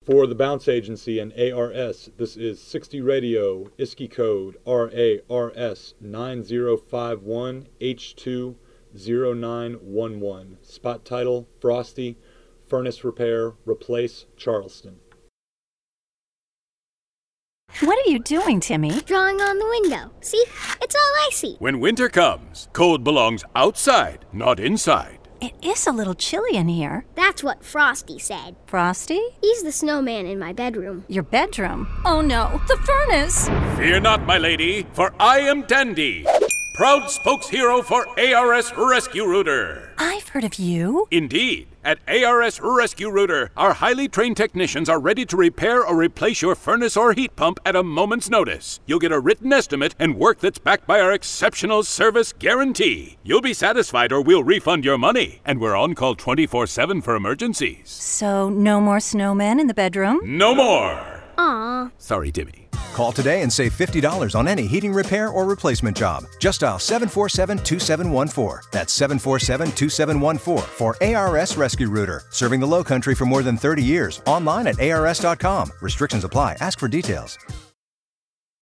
For the Bounce Agency and ARS, this is 60 Radio, ISKI code RARS 9051H20911. Spot title, Frosty, Furnace Repair, Replace, Charleston. What are you doing, Timmy? Drawing on the window. See? It's all icy. When winter comes, cold belongs outside, not inside. It is a little chilly in here. That's what Frosty said. Frosty? He's the snowman in my bedroom. Your bedroom? Oh no, the furnace! Fear not, my lady, for I am Dandy, proud spokeshero for ARS Rescue Rooter. I've heard of you. Indeed. At ARS Rescue Rooter, our highly trained technicians are ready to repair or replace your furnace or heat pump at a moment's notice. You'll get a written estimate and work that's backed by our exceptional service guarantee. You'll be satisfied or we'll refund your money. And we're on call 24/7 for emergencies. So, no more snowmen in the bedroom? No more! Aw. Sorry, Timmy. Call today and save $50 on any heating repair or replacement job. Just dial 747-2714. That's 747-2714 for ARS Rescue Rooter. Serving the Low Country for more than 30 years. Online at ars.com. Restrictions apply. Ask for details.